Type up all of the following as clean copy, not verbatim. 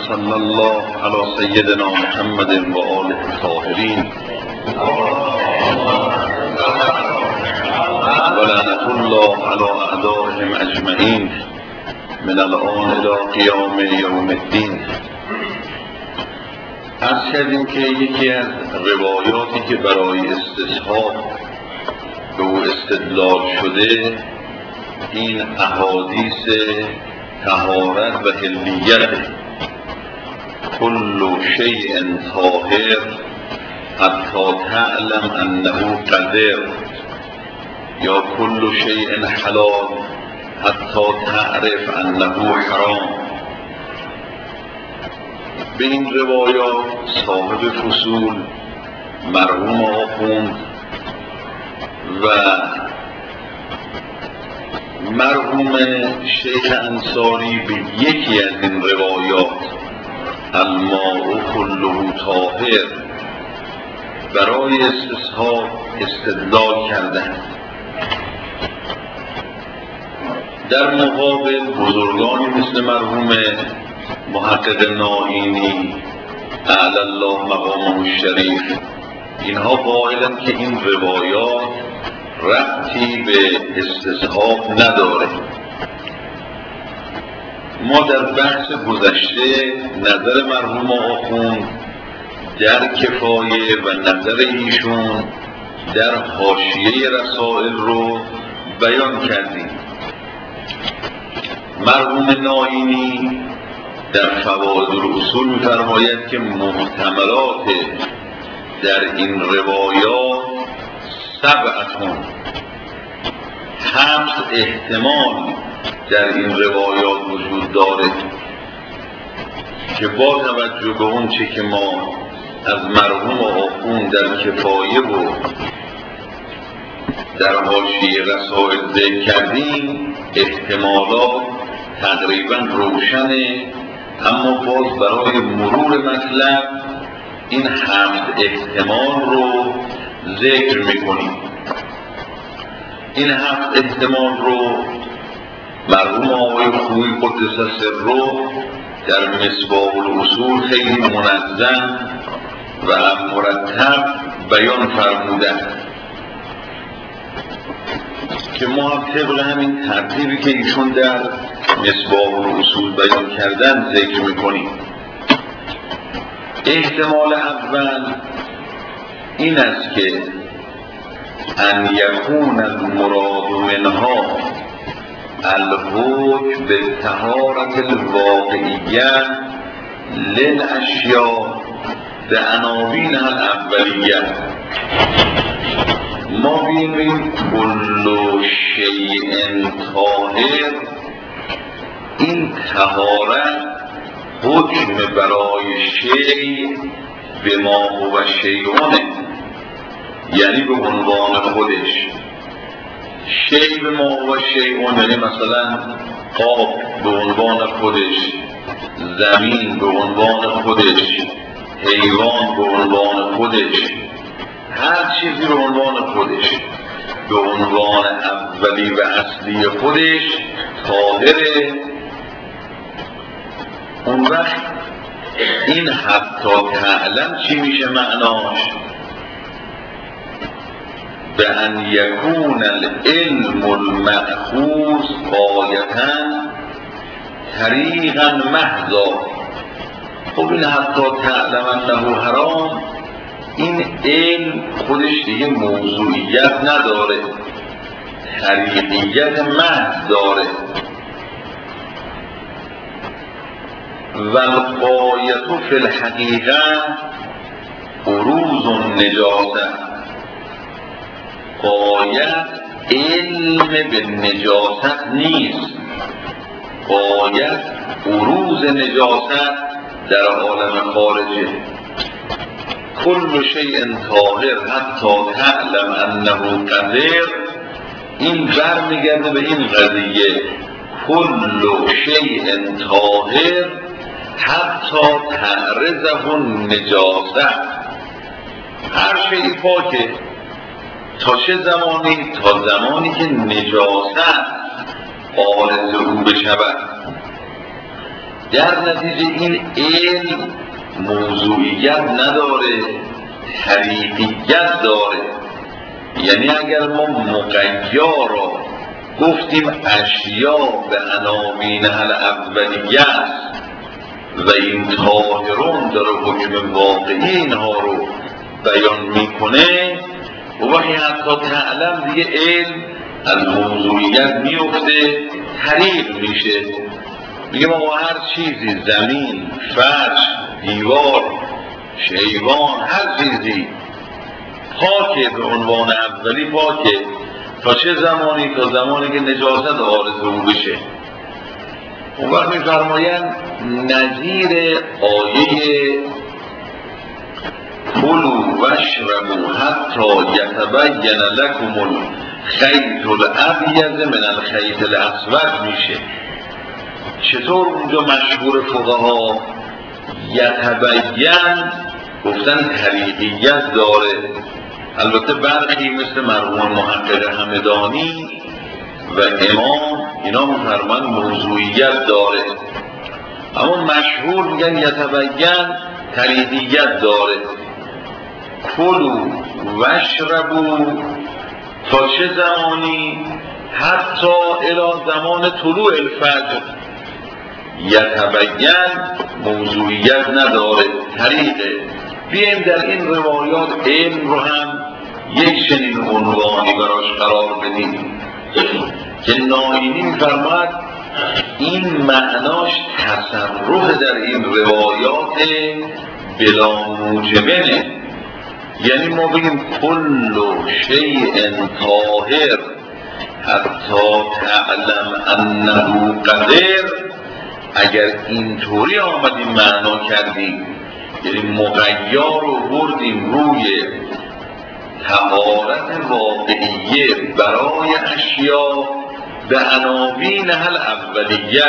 صلی الله علی سیدنا محمد و آله الطاهرین و لعنة الله علی اعدائهم اجمعین من الآن الی قیام یوم الدین. عرض کردیم که یکی از روایاتی که برای استصحاب به او استدلال شده این احادیث طهارت و حلیت، کل شیء طاهر حتی تعلم انه قذر، یا کل شیء حلال حتی تعرف انه حرام. به این روایات صاحب فصول مرحوم آخوند و مرحوم شیخ انصاری به یکی از این روایات الماء کله طاهر برای استصحاب استدلال کردند. در مقابل بزرگانی مثل مرحوم محقق نائینی اعلی الله مقامه الشریف اینها قائلند که این روایات ربطی به استصحاب نداره. ما در بحث گذشته نظر مرحوم آخوند در کفایه و نظر ایشون در حاشیه رسائل رو بیان کردیم. مرحوم نائینی در فوائد الاصول می‌فرماید که محتملات در این روایات سبعتون، 7 احتمال در این روایات وجود داره که با توجه به اون چه که ما از مرحوم آخوند در کفایه و در حاشیه رسائل ذکر کردیم احتمالات تقریبا روشنه، اما باز برای مرور مطلب این 7 احتمال رو ذکر میکنیم. این 7 احتمال رو مرحوم آقای خویی قدس سره در مصباح الاصول خیلی منظم و مرتب بیان فرمودن که ما هم طبق همین ترتیبی که ایشون در مصباح الاصول بیان کردن ذکر میکنیم. احتمال اول این است که ان یکون المراد منها الحکم بالطهارة الواقعیه للاشیاء بعناوینها الاولیه. ما بینیم کل شیء طاهر، این طهارت حکم برای شیء به ما هو شیئونه، یعنی به عنوان خودش. شیء به ما هو شیئونه یعنی مثلا آب به عنوان خودش، زمین به عنوان خودش، حیوان به عنوان خودش، هر چیزی به عنوان خودش، به عنوان اولی و اصلی خودش طاهره. اون وقت این حتی تعلم چی میشه معناش؟ به ان یکون العلم المأخوذ غایتا طریقا محضا. خب این حتی تعلم انه حرام، این علم خودش دیگه موضوعیت نداره، طریقیت محض داره. و الغایة فی الحقیقه بروز النجاسه. غایت علم به نجاست نیست، غایت بروز نجاست در عالم خارجه. کل شیء طاهر حتی تعلم انه قذر، این برمیگرده به این قضیه کل شیء طاهر حتی تعرضه النجاسه. هر شیء پاکه تا چه زمانی؟ تا زمانی که نجاست عارض او بشود. در نتیجه این علم موضوعیت نداره، طریقیت داره. یعنی اگر ما مقیا را گفتیم اشیا به عناوینها الاولیه است و این طاهرون داره حکم واقعی اینها رو بیان میکنه، و وقتی حتی تعلم دیگه علم از موضوعیت میفته، طریق میشه. میگه ما هر چیزی، زمین، فرش، دیوار، شیوان، هر چیزی پاکه، به عنوان اولی پاکه. تا چه زمانی؟ تا زمانی که نجاست عارض او بشه. اون وقت می‌فرمایند نظیر آیه کلوا واشربوا حتی یتبین لکم الخیط الابیض من الخیط الاسود میشه. چطور اونجا مشهور فقها یتبین گفتن طریقیت داره. البته برخی مثل مرحوم محقق همدانی و امام اینا می‌فرمایند موضوعیت داره، اما مشهور میگن یتبین طریقیت داره. کلوا واشربوا تا چه زمانی؟ حتی الی زمان طلوع الفجر. یتبین موضوعیت نداره، طریقه. بیایم در این روایات علم رو هم یک چنین عنوانی براش قرار بدیم که ناینی می‌فرماید این معناش تصرف در این روایات بلا موجبنه. یعنی ما بگیم کل شیء طاهر حتی تعلم انه قدر، اگر اینطوری آمدیم معنا کردیم، یعنی مقیا رو بردیم روی طهارت واقعیه برای اشیا به عناوینها الاولیه،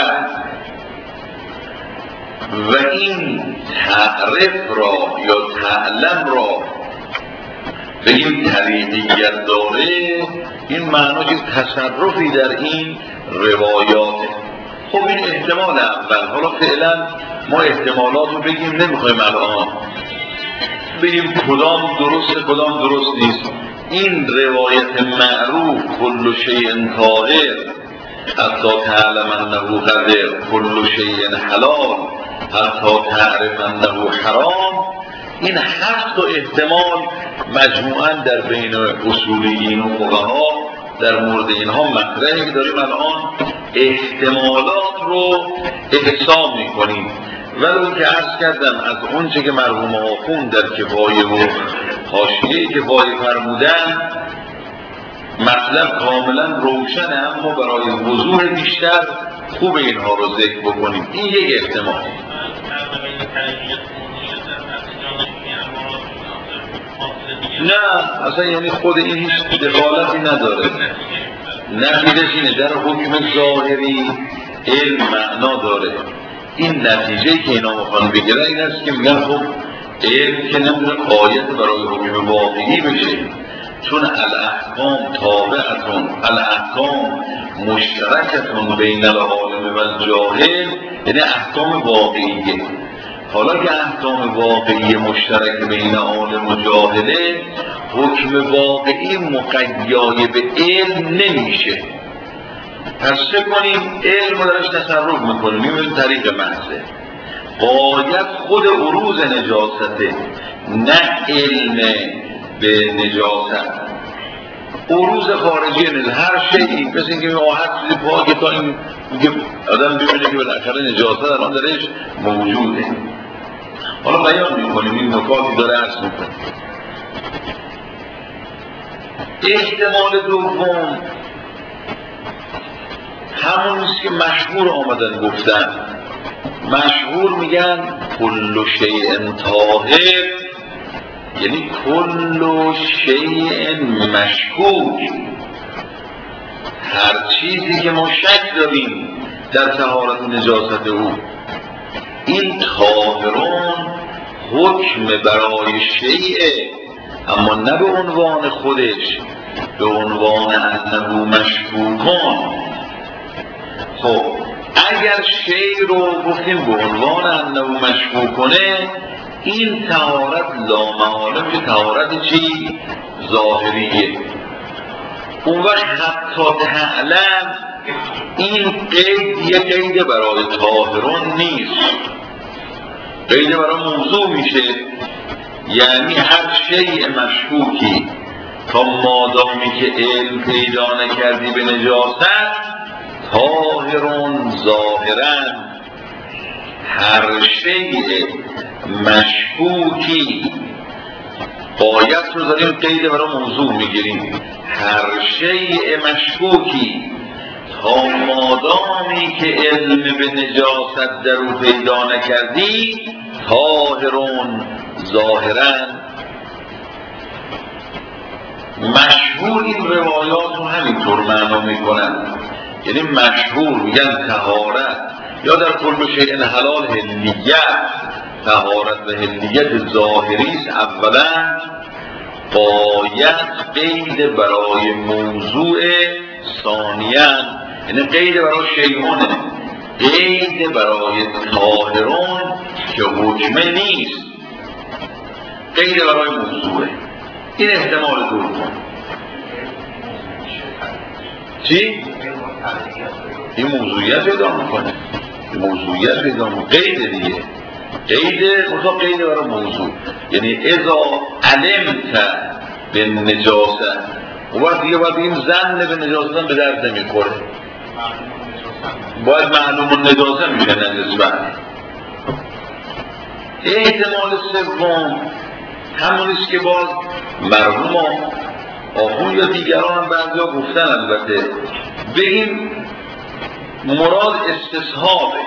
و این تعرف را یا تعلم را بگیم طریقیت داره، این معناش تصرفی در این روایاته. خب این احتمال اول. حالا فعلا ما احتمالات رو بگیم، نمیخوایم الان بگیم کدام درسته کدام درست نیست. این روایت معروف کل شیء طاهر حتی تعلم انه قدر، کل شیء حلال حتی تعرف انه حرام، این 7 احتمال مجموعاً در بین اصولیین و فقها در مورد اینها مطرحی که داریم الان احتمالات رو احسا میکنیم. ولو که عرض کردم از اونچه که مرحوم آخوند در کفایه و حاشیه کفایه فرمودن مطلب کاملا روشنه، اما برای وضوح بیشتر خوب اینها رو ذکر بکنیم. این یک احتمال. نه اصلا یعنی خود این هیچ دخالتی نداره. نتیجهش اینه در حکم ظاهری علم معنا داره. این نتیجه که اینا میخوان بگیرن این است که میگن خب علم که نمیتونه قایت برای حکم واقعی بشه، چون الاحکام تابعتون، الاحکام مشترکتون بین العالم و الجاهل، یعنی احکام واقعیه. حالا که احکام واقعی مشترک بین عالم و جاهله، حکم واقعی مقیای به علم نمیشه. پس چه کنیم؟ علم رو درش تصرف میکنیم، این طریق محضه. باید خود عروض نجاسته، نه علم به نجاست. عروض خارجی نجاست، هر شیئی مثل اینکه هر چیزی پاکه تا این آدم ببینه که بالاخره نجاست در آن درش موجوده. حالا بیان میکنیم، این نکاتی داره عرض میکنیم. احتمال دوم همونیست که مشهور آمدن گفتن. مشهور میگن کل شیء طاهر، یعنی کل شیء مشکوک، هر چیزی که ما شک داریم در طهارت نجاست او. این طاهرون حکم برای شیء، اما نه به عنوان خودش، به عنوان انه مشکوکان. خب اگر شی رو گفتیم به عنوان انه مشکوکنه، این طهارت لامحاله میشه طهارت چی؟ ظاهریه. اون وقت حتی تعلم این قید یه قید برای طاهرون نیست، قید برای موضوع میشه. یعنی هر شیء مشکوکی تا مادامی که علم پیدا نکردی به نجاست طاهرون ظاهرا. هر شیء مشکوکی، باید رو داریم قید برای موضوع میگیریم، هر شیء مشکوکی تا مادامی که علم به نجاست در او پیدا نکردی طاهرون ظاهرا. مشهور این روایات رو همینطور معنا میکنن، یعنی مشهور میگن طهارت یا در کل شیء حلال حلیت، طهارت و حلیت ظاهری است. اولا باید قید برای موضوع، ثانیاً یعنی قید برای شیئونه، قید برای طاهرون که حکمه نیست، قید برای موضوعه. این احتمال دور کن. چی؟ این موضوعیت پیدا میکنه، این موضوعیت پیدا میکنه، قید دیگه، قید مثلا قید برای موضوع. یعنی اذا علمت به نجاست، و وقت دیگه باید این زن به نجاستن به درد نمیخوره، باید معلوم النجاسه میشه نسبت. احتمال سوم همونیست که باز مرحوم آخون یا دیگران هم بعضی ها گفتن، البته بگیم مراد استصحابه.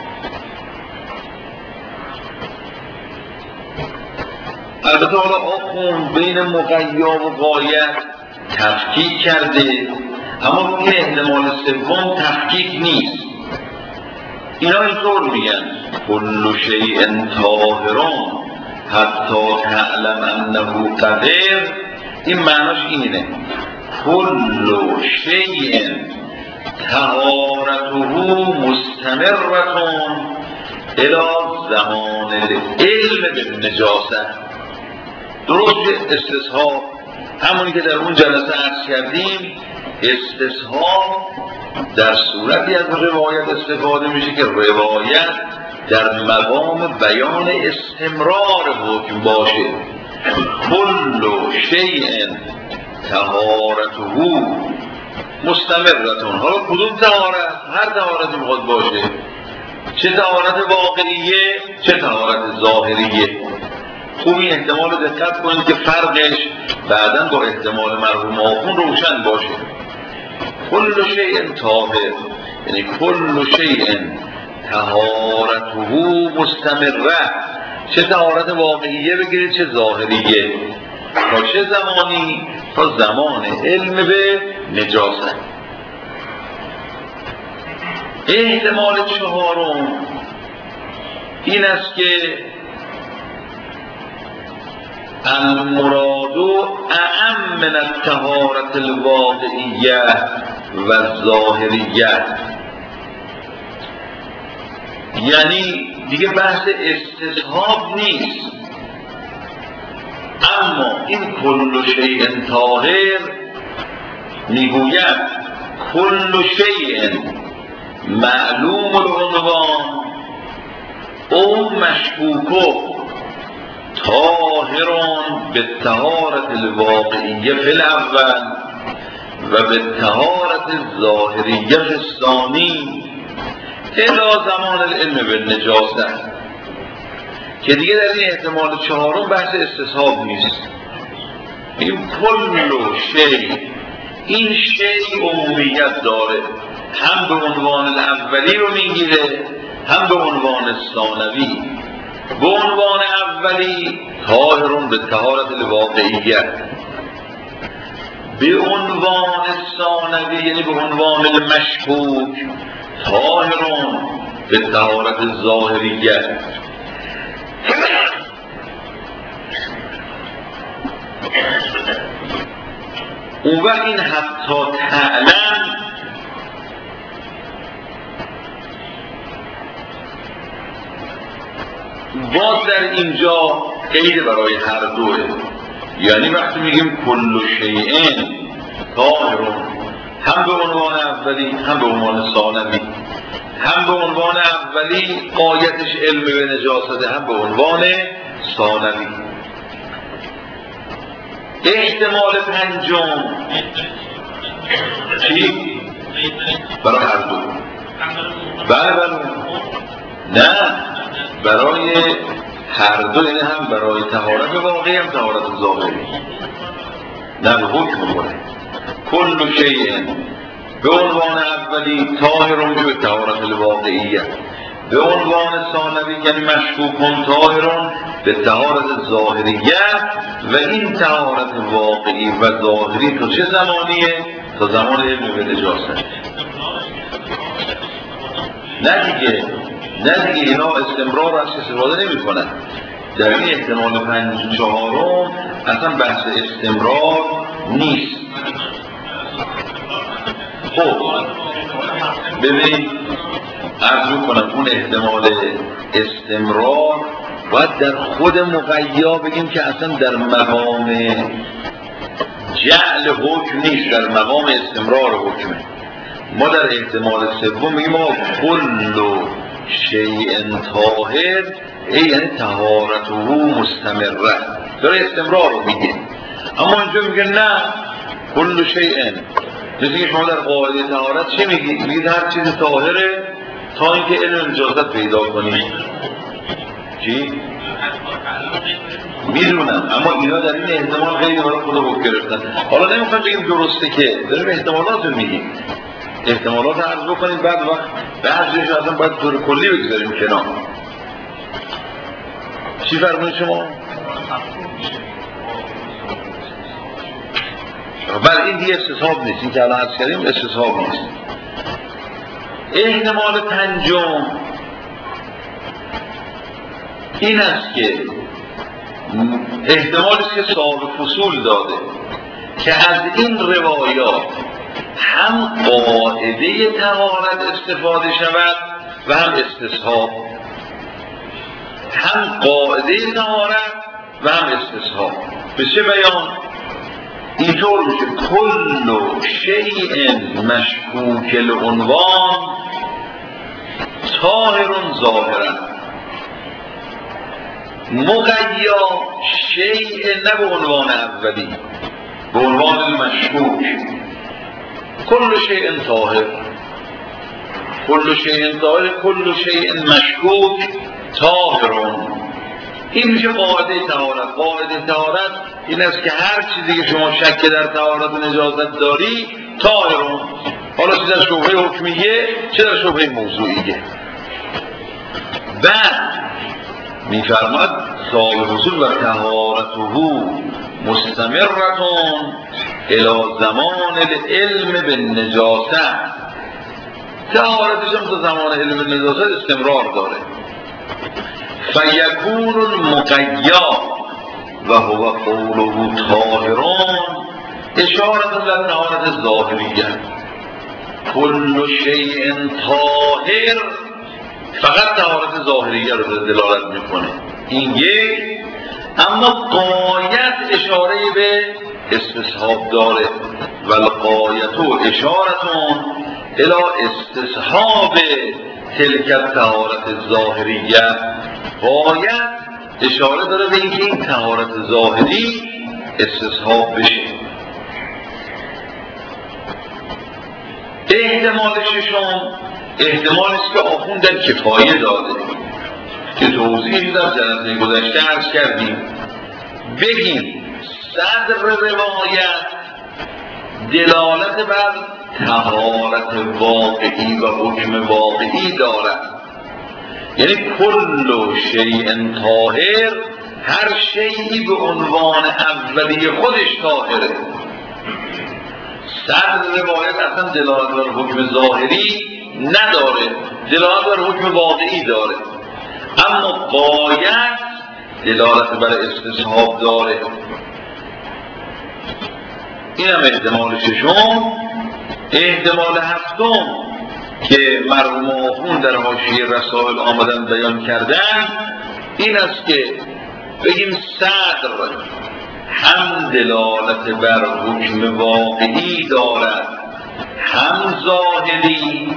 البته حالا آخون بین مقیا و غایت تفکیک کرده، اما این احتمال سوم تفکیک نیست. اینا اینطور میگن کل شیء طاهرون حتی تعلم انه قدر. این معناش اینه کل شیء طهارته مستمرتون الی زمان العلم بالنجاست. درست استصحاب همونی که در اون جلسه عرض کردیم، استصحاب در صورتی از روایت استفاده میشه که روایت در مقام بیان استمرار حکم باشه. کل شیء طهارته مستمرتون. حالا کدوم طهارت؟ هر طهارتی میخواد باشه، چه طهارت واقعیه چه طهارت ظاهریه. خوب این احتمال رو دقت کنید که فرقش بعداً با احتمال مرحوم آخون روشن باشه. کل شیء طاهر یعنی کل شیء طهارته مستمره، چه طهارت واقعیه بگیرید چه ظاهریه. تا چه زمانی؟ تا زمان علم به نجاست. احتمال چهارم این است که المراد اعم من الطهارة الواقعیه و الظاهریه. یعنی دیگه بحث استصحاب نیست، اما این کل شیء طاهر میگوید کل شیء معلوم العنوان او مشکوکو طاهرون به طهارت الواقعیه فی الاول و به طهارت الظاهریه فی الثانی الی زمان العلم بالنجاست. که دیگه در این احتمال چهارم بحث استصحاب نیست. این کل شی، این شی عمومیت داره، هم به عنوان الاولی رو میگیره هم به عنوان ثانوی. به عنوان اولی طاهرون به طهارت الواقعیه، به عنوان ثانوی یعنی به عنوان المشکوک طاهرون به طهارت ظاهریه. اون وقت این حتی تعلم باز در اینجا قید برای هر دوه، یعنی وقتی میگیم کل شیء طاهر، هم به عنوان اولی هم به عنوان ثانوی، هم به عنوان اولی غایتش علم به نجاسته، هم به عنوان ثانوی. احتمال پنجم چی؟ برای هر دو. بله نه، برای هر دو، یعنی هم برای طهارت واقعی هم طهارت ظاهری، نه به حکم کنه. کل شیء به عنوان اولی طاهر به طهارت الواقعیه، به عنوان ثانوی یعنی مشکوک طاهر به طهارت ظاهریه. و این طهارت واقعی و ظاهری تا چه زمانیه؟ تا زمان علم به نجاست. نه دیگه اینا استمرار از استفاده نمی کنن. در این احتمال 5/4 اصلا بحث استمرار نیست. خب ببین عرض کنم اون احتمال استمرار باید در خود مقیا بگیم که اصلا در مقام جعل حکم نیست، در مقام استمرار حکمه. ما در احتمال سوم میگیم ما کل شیء طاهر یعنی طهارته مستمره، داره استمرار رو میگه. اما اینجا میگه نه کل شیء، مثل که شما در قاعده طهارت چی میگید؟ میگید هر چیز طاهره تا اینکه علم نجاست پیدا کنید. چی؟ میدونم، اما اینا در این احتمال خیلی برای خدا حکم گرفتن. حالا نمیخوام بگیم درسته، که داریم احتمالات رو میگیم، احتمالات رو عرض بکنیم، بعد وقت بعضیش اصلا باید طور کلی بگذاریم کنار. چی فرمونید شما؟ بله این دیگه استصحاب نیست، این که الان عرض کردیم استصحاب نیست. احتمال پنجم این است که احتمالی که صاحب فصول داده که از این روایات هم قاعده طهارت استفاده شود و هم استصحاب، هم قاعده طهارت و هم استصحاب. به چه بیان؟ اینطور میشه کل شیء مشکوک العنوان طاهر ظاهرا، مقیا شیء نه به عنوان اولی، به عنوان مشکوک. کل شیء طاهر، کل شیء طاهر، کل شیء مشکوک طاهرون. این میشه قاعده طهارت. قاعده طهارت این است که هر چیزی که شما شک در طهارت و نجاست داری طاهرون، حالا چه در شبهه حکمیه چه در شبهه موضوعیه. بعد میفرماد صاحب حصول و طهارته مستمرتون الی زمان العلم بالنجاست، طهارتش هم تا زمان علم بالنجاست استمرار داره. فیکون المقیا و هو قوله طاهرون اشارت در طهارت ظاهریه. کل شیء طاهر فقط طهارت ظاهریه رو دلالت میکنه این یک، اما قایت اشاره به استصحاب داره. و القایت اشارتون الی استصحاب تلک الطهارت ظاهریه، قایت اشاره داره به اینکه این طهارت ظاهری استصحاب بشه. احتمال ششم احتمالی است که آخوند در کفایه داده که توضیحی در جلسه گذشته عرض کردیم. بگیم صدر روایت دلالت بر طهارت واقعی و حکم واقعی دارد، یعنی کل شیء طاهر، هر شیئی به عنوان اولی خودش طاهره. صدر روایت اصلا دلالت بر حکم ظاهری نداره، دلالت بر حکم واقعی داره، اما قایت دلالت بر استصحاب داره. این هم احتمال ششم. احتمال هفتم که مرحوم آخوند در حاشیه رسائل آمدن بیان کردن این است که بگیم صدر هم دلالت بر حکم واقعی دارد هم ظاهری،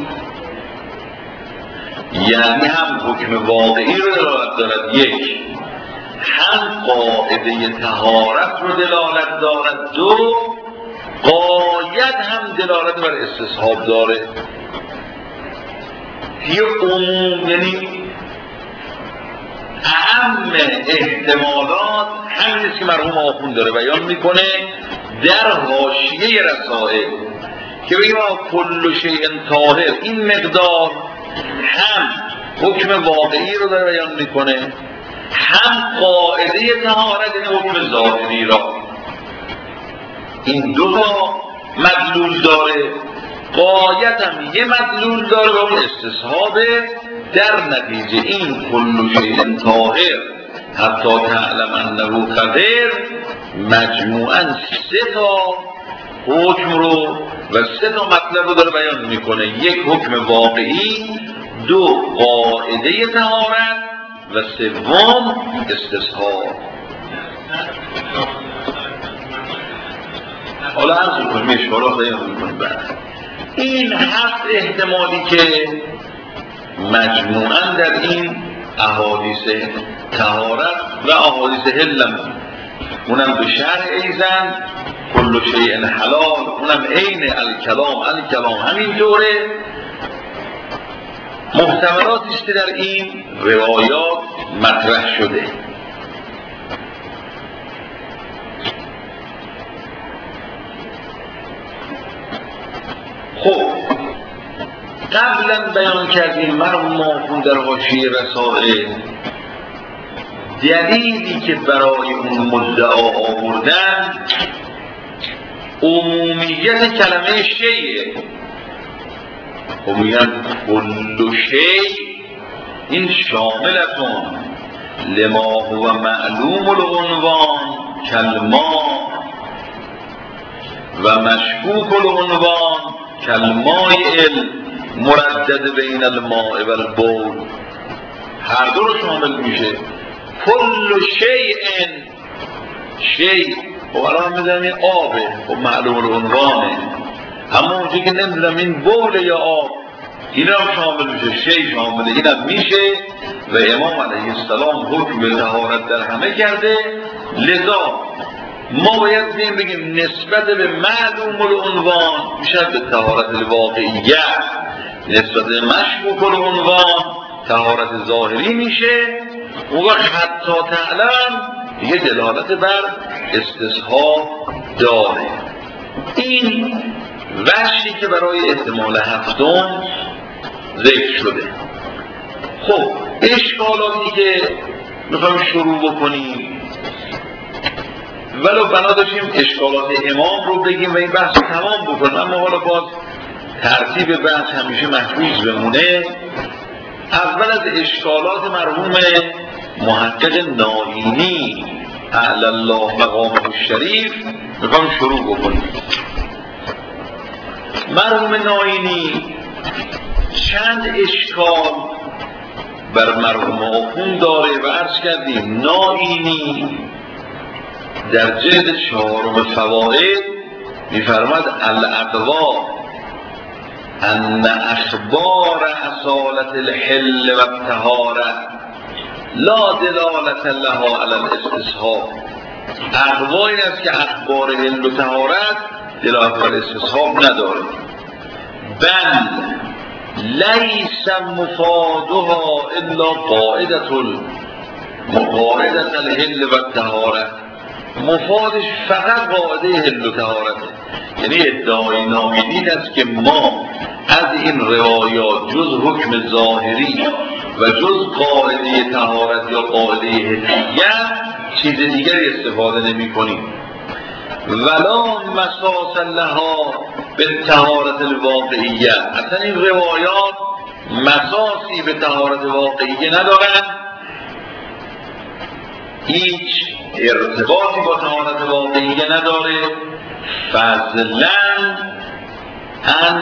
یعنی هم حکم واقعی رو دلالت دارد یک، هم قاعده طهارت رو دلالت دارد دو، قاید هم دلالت بر استصحاب داره. یه عموم یعنی اهم احتمالات همینیست که مرحوم آخوند داره بیان میکنه در حاشیه رسائل که بگیم کل شیء طاهر، این مقدار هم حکم واقعی رو داره بیان میکنه هم قاعده طهارت یعنی حکم ظاهری را. این دو تا مدلول داره، قاعدت هم یه مدلول داره و اون استصحابه. در نتیجه این کل شیء طاهر حتی تعلم انه طاهر مجموعاً سه تا حکم رو و سه تا مطلب رو داره بیان میکنه، یک حکم واقعی، دو قاعده طهارت و سوم استصحاب. حالا عرض میکنیم اشکالات بیان میکنیم. این هفت احتمالی که مجموعاً در این احادیث طهارت و احادیث حلم، اونم به شرح ایزن کل شیء حلال، اونم عین الکلام همین دوره، محتملاتی است که در این روایات مطرح شده. خب قبلا بیان کردیم مرحوم آخوند در حاشیه رسائل دلیلی که برای اون مدعا آوردن عمومیت کلمه شیء. خب میگن کل شیء این شاملتون لما هو معلوم العنوان کالماء و مشکوک العنوان کالماء مردد بین الماء و البول، هر دو رو شامل میشه. کل شیء خب الان میدونم این آبه، خب معلوم العنوانه، اما اونجا که نمیدونم این بول یا آب، این هم شامل میشه، شیء شامله، این هم میشه. و امام علیه السلام حکم به طهارت در همه کرده، لذا ما باید بگیم نسبت به معلوم العنوان میشه به طهارت الواقعیه، نسبت به مشکوک العنوان طهارت ظاهری میشه. اون وقت حتی تعلم دیگه دلالت بر استصحاب داره. این وجهی که برای احتمال هفتم ذکر شده. خب اشکالاتی که میخوایم شروع بکنیم، ولو بنا داشتیم اشکالات امام رو بگیم و این بحث تمام بکنیم، اما حالا باز ترتیب بحث همیشه محفوظ بمونه. اول از اشکالات مرحوم محقق ناینی اعلی الله مقامه الشریف میخوام شروع بکنیم. مرحوم ناینی چند اشکال بر مرحوم آخوند داره و عرض کردیم ناینی در جلد 4 فوائد میفرماد الاقوا ان اخبار اصالت الحل و الطهارة لا دلالت لها علی الاستصحاب. اقوا این است که اخبار حل و طهارت دلالت بر استصحاب نداره. بل لیس مفادها الا قاعدة الحل و الطهارة، مفادش فقط قاعده حل و طهارته. یعنی ادعای ناینی است که ما از این روایات جز حکم ظاهری و جز قاعده طهارت یا قاعده حلیه چیز دیگری استفاده نمی کنیم. ولا مساس لها به طهارت الواقعیه، اصلا این روایات مساسی به طهارت واقعیه ندارن، هیچ ارتباطی با طهارت واقعیه نداره. فضلا ان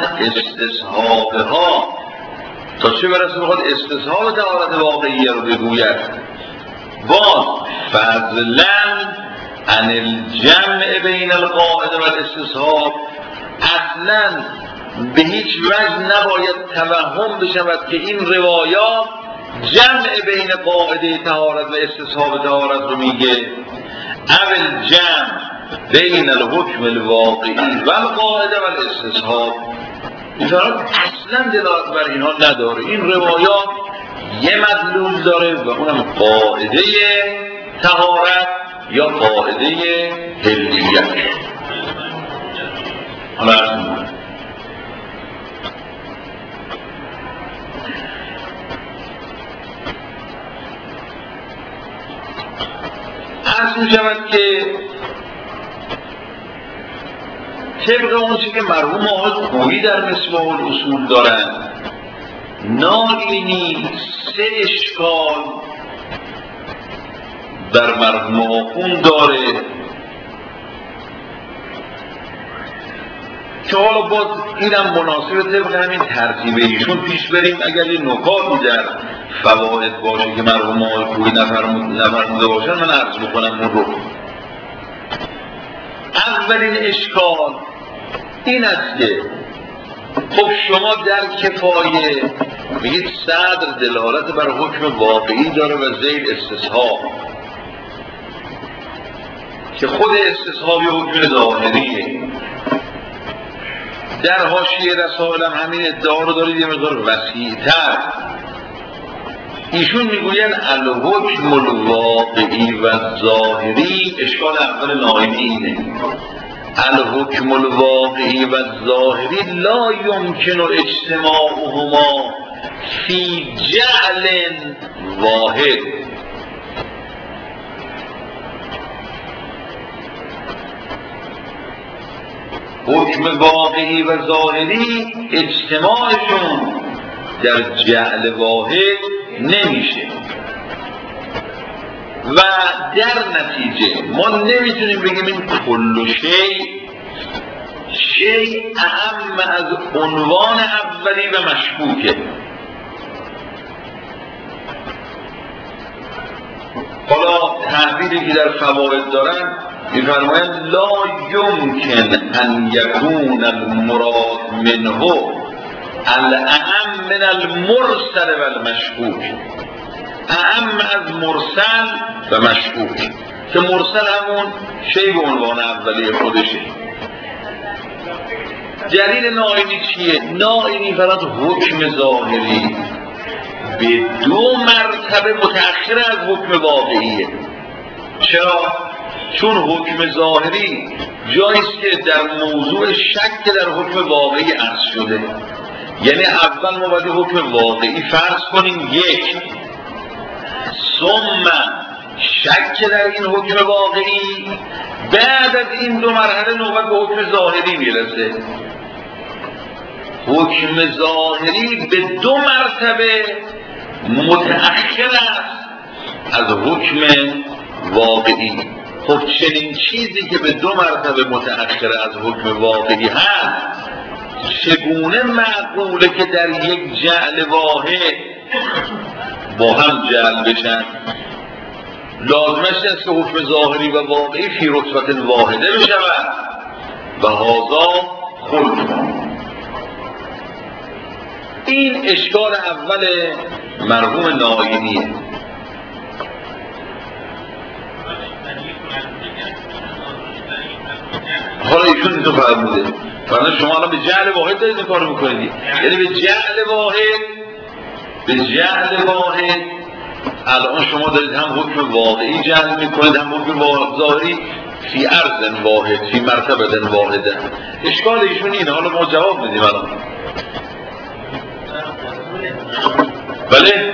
استصحابها، تا چه برسه بخواد استصحاب طهارت واقعیه رو بگوید. باز فضلا عن الجمع بین القاعده و الاستصحاب، اصلا به هیچ وجه نباید توهم بشود که این روایات جمع بین قاعده طهارت و استصحاب طهارت رو میگه. اول جمع بین الحکم الواقعی و القاعده و الاستصحاب، اصلا دلالت بر اینها نداره. این روایات یه مدلول داره و اونم قاعده طهارت یا قاعده حلیت. عرض می شود که طبق اون چی که مرحوم آقای خویی در مصباح الاصول دارن، ناگینی 3 اشکال در مرحوم آخوند داره که حالا باز اینم مناسب طبق همین ترتیب ایشون پیش بریم. اگر یه نکاتی در فواید باشه که مرحوم آقای خویی نفرموده باشن من عرض بکنم اون رو. اولین اشکال این است که خب شما در کفایه میگید صدر دلالت بر حکم واقعی داره و ذیل استصحاب، که خود استصحاب یه حکم ظاهریه. در حاشیه رسائل هم همین ادعا رو دارید یه مقدار وسیع‌تر. ایشون میگوین الحکم الواقعی و ظاهری، اشکال اول ناینی اینه، الحکم الواقعی و ظاهری لا یمکن اجتماعهما فی جعل واحد. حکم واقعی و ظاهری اجتماعشون در جعل واحد نمیشه و در نتیجه ما نمیتونیم بگیم این کل شیء اهم از عنوان اولی و مشکوکه. حالا تعبیری که در فواید دارن می‌فرمایند لا یمکن ان یکون المراد منه الاهم من المرسل و المشکوک، اهم از مرسل و مشکوک، که مرسل همون شی به عنوان اولیه خودشه. دلیل ناینی چیه؟ ناینی فقط حکم ظاهری به 2 مرتبه متأخر از حکم واقعیه. چرا؟ چون حکم ظاهری جاییست که در موضوع شک در حکم واقعی عرض شده. یعنی اول ما باید حکم واقعی فرض کنیم 1، ثم شک در این حکم واقعی، بعد از این 2 مرحله نوبت به حکم ظاهری میرسه. حکم ظاهری به 2 مرتبه متأخر است از حکم واقعی. خب چنین چیزی که به 2 مرتبه متأخر از حکم واقعی هست، چگونه معقوله که در یک جعل واحد با هم جعل بشن؟ لازمش است که حکم ظاهری و واقعی فی رتبت واحده بشود و هذا خلق. این اشکال اول مرحوم ناینیه. حالا ایشون اینطور فرموده، فرموده شما الان به جعل واحد دارید این کارو میکنید، یعنی به جعل واحد الان شما دارید هم حکم واقعی جعل میکنید هم حکم ظاهری فی عرض واحد فی مرتبه واحده. اشکال ایشون اینه. حالا ما جواب میدیم الان. بله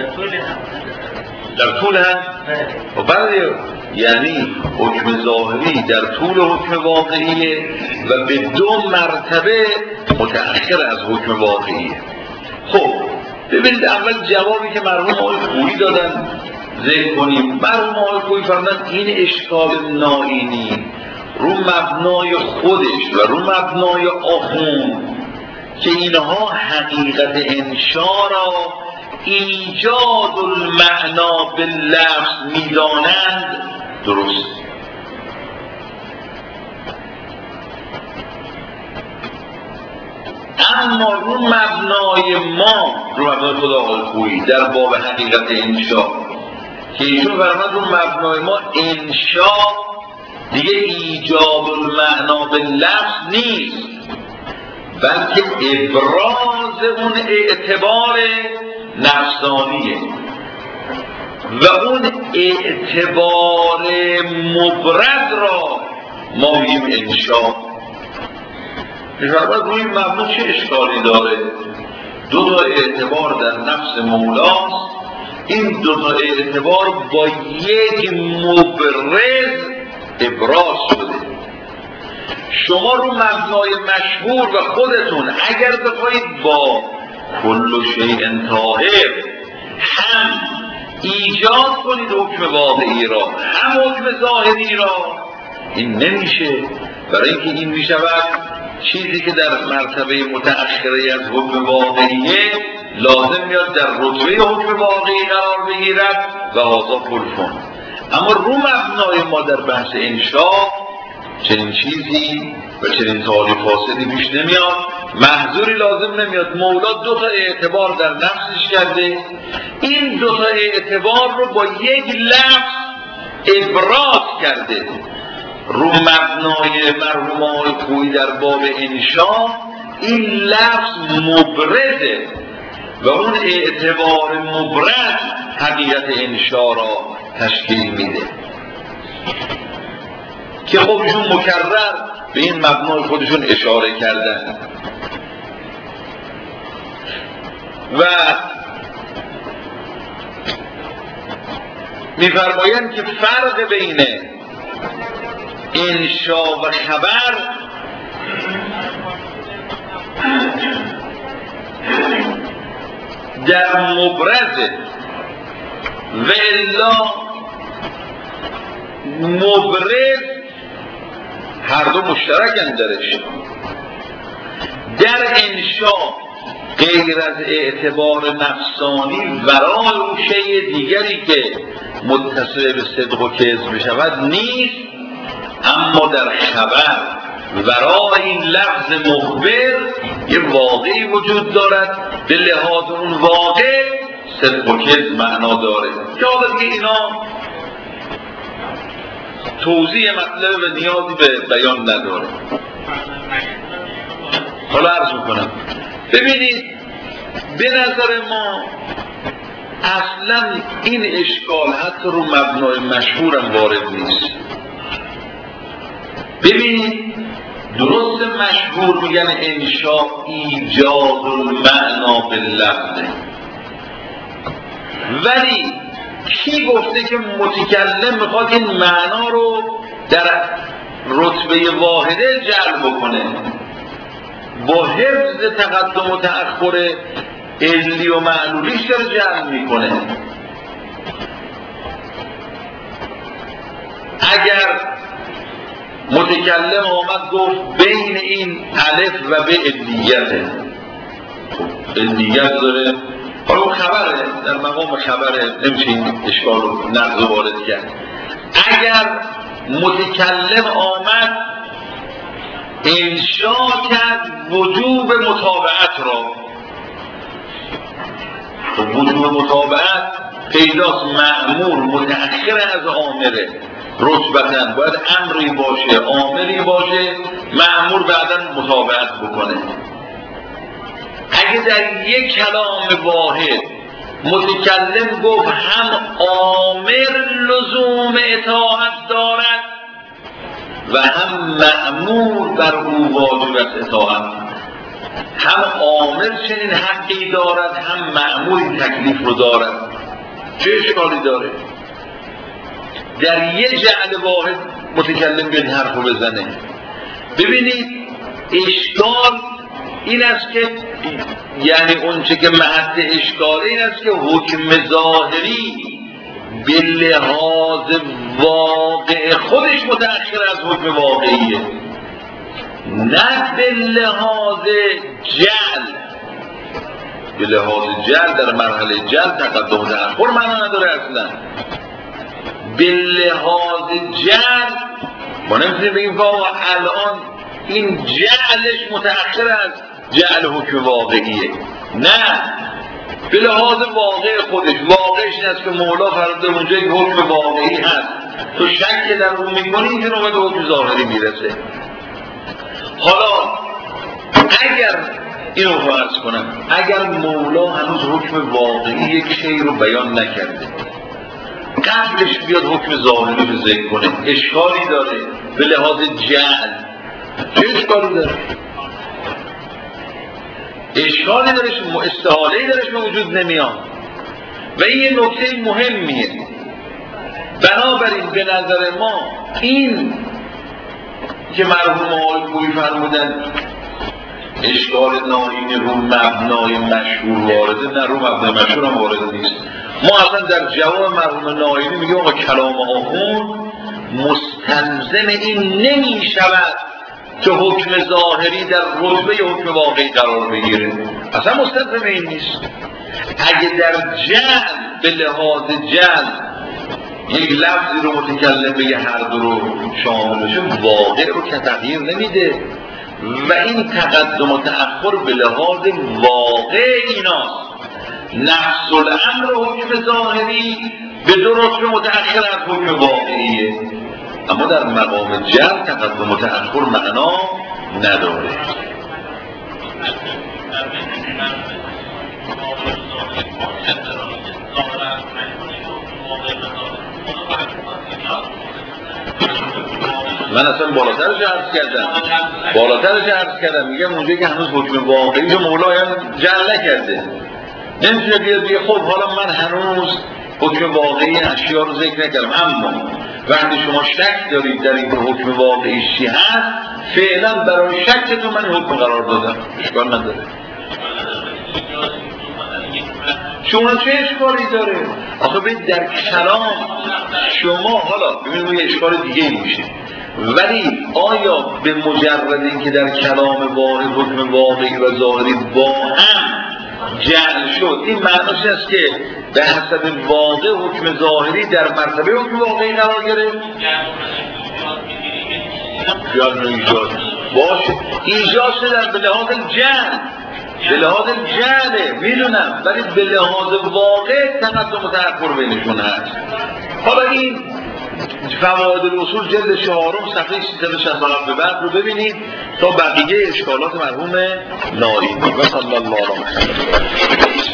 در طول هم و بله، یعنی حکم ظاهری در طول حکم واقعیه و به 2 مرتبه متأخر از حکم واقعیه. خب ببینید اول جوابی که مرحوم آقای خویی دادن ذکر کنیم. مرحوم آقای خویی فرمودن این اشکال ناینی رو مبنای خودش و رو مبنای آخوند که اینها حقیقت انشا را ایجاد المعنا به لفظ میدانند درست. اما رو مبنای خدا آقای خویی در باب حقیقت انشا که ایشون فرمود رو مبنای ما انشا دیگه ایجاب المعنا به لفظ نیست، بلکه ابراز اون اعتبار نفسانیه و اون اعتبار مبرز را ما میگیم انشا. فرمود روی مبنا چه اشکالی داره؟ دو تا اعتبار در نفس مولاست، این دو تا اعتبار با یک مبرز ابراز شده. شما رو مبنای مشهور و خودتون اگر بخواید با کل شیء طاهر هم ایجاد کنید حکم واقعی را هم حکم ظاهری را، این نمیشه. برای اینکه این میشود چیزی که در مرتبه متأخره از حکم واقعیه لازم میاد در رتبه حکم واقعی قرار بگیرد و هذا خلفون. اما رو مبنای ما در بحث انشا چنین چیزی و چنین تعالی فاسدی پیش نمیاد، محظوری لازم نمیاد. مولا دو تا اعتبار در نفسش کرده، این دو تا اعتبار رو با یک لفظ ابراز کرده. رو مبنای مرحوم آقای خویی در باب انشا این لفظ مبرزه و اون اعتبار مبرز حقیقت انشا را تشکیل میده که خودشون مکرر به این مبنای خودشون اشاره کردن. و میفرمایند که فرق بین انشا و خبر در مبرزه و الا مبرز هر دو مشترکن درش. در انشا غیر از اعتبار نفسانی ورای اون شیء دیگری که متصل به صدق و کذب شود نیست، اما در خبر ورای این لفظ مخبر یه واقعی وجود دارد، به لحاظ اون واقع صدق و کذب معنا داره که حالا دیگه اینا توضیح مطلب و نیازی به بیان نداره. حالا عرض میکنم ببینید به نظر ما اصلا این اشکال حتی رو مبنای مشهورم وارد نیست. ببینید درست مشهور میگن انشا ایجاد المعنا باللفظ، ولی کی گفته که متکلم میخواد این معنا رو در رتبه واحده جعل بکنه، با حفظ تقدم و تأخر علی و معلولیش داره جعل میکنه؟ اگر متکلم آمد گفت بین این الف و به علیته، علیت داره، حالا اون خبره، در مقام خبره، نمیشه این اشکال رو نقض وارد کرد. اگر متکلم آمد انشا کرد وجوب متابعت را، وجوب متابعت پیداست، مأمور متأخر از آمره رتبتاً باید امری باشه، آمری باشه، مأمور بعداً متابعت بکنه. اگه در یک کلام واحد متکلم گفت هم آمر لزوم اطاعت دارد و هم مأمور بر او واجب است اطاعت، هم آمر چنین حقی دارد هم مأمور این تکلیف رو دارد، چه اشکالی داره؟ در یک جعل واحد متکلم به این حرف رو بزنه. ببینید اشکال این است که یعنی اون چه که محط اشکال این است که حکم ظاهری به لحاظ واقع خودش متأخر از حکم واقعیه، نه به لحاظ جعل. به لحاظ جل در مرحله جل تقدم و تأخر معنا نداره اصلا. به لحاظ جل ما نمیتونیم بگیم که الان این جعلش متأخر از جعل حکم واقعیه. نه، به لحاظ واقع خودش، واقعش این است که مولا فرموده اونجا یک حکم واقعی هست، تو شک در اون میکنی که رو به حکم ظاهری میرسه. حالا اگر اینو فرض کنم، اگر مولا هنوز حکم واقعی یک شی رو بیان نکرده، قبلش بیاد حکم ظاهری رو ذکر کنه، اشکالی داره به لحاظ جعل؟ چه اشکالی داره؟ اشکالی درش، استحاله‌ای درش به وجود نمیاد. و این یه نکته مهمیه. بنابراین به نظر ما این که مرحوم آقای کوهی فرمودن اشکال ناینی رو مبنای مشهور وارده، نه رو مبنای مشهور هم وارد نیست. ما اصلا در جواب مرحوم ناینی میگه آقا کلام آخوند مستلزم این نمی شود که حکم ظاهری در رتبه حکم واقعی قرار بگیره، اصلا مستلزم این نیست. اگه در جعل به لحاظ جعل یک لفظی رو متکلم بگه هر دو رو شامل بشه، واقع رو که تغییر نمیده و این تقدم و تأخر به لحاظ واقع ایناست. نفس الامر حکم ظاهری به دو رتبه متأخر از حکم واقعیه، اما در مقام جعل تقدم و تأخر معنا نداره. من اصلا بالاترش عرض کردم میگم اونجایی که هنوز حکم واقعی رو مولا هم جعل نکرده، نمیتونه بیاد بگه خب حالا من هنوز حکم واقعی اشیا رو ذکر نکردم، اما وقتی شما شک دارید در این حکم واقعی چی هست، فعلا برای شکتون من حکم قرار دادم، اشکال نداره. شما چه اشکالی داره؟ آخه ببین در کلام شما حالا ببینید یه اشکال دیگه ای میشه، ولی آیا به مجرد اینکه در کلام واحد حکم واقعی و ظاهری با هم جعل شد، این معنیش است که به حسب واقع حکم ظاهری در مرتبه حکم واقعی قرار گرفت؟ باشه، ایجاد شدن به لحاظ جعل، به لحاظ جعله میدونم، ولی به لحاظ واقع تقدم و تأخر بینشون هست. حالا این فوائد الاصول جلد 4 صفحه 367 به بعد رو ببینید تا بقیه اشکالات مرحوم ناینی. و صلی الله علیه و سلم.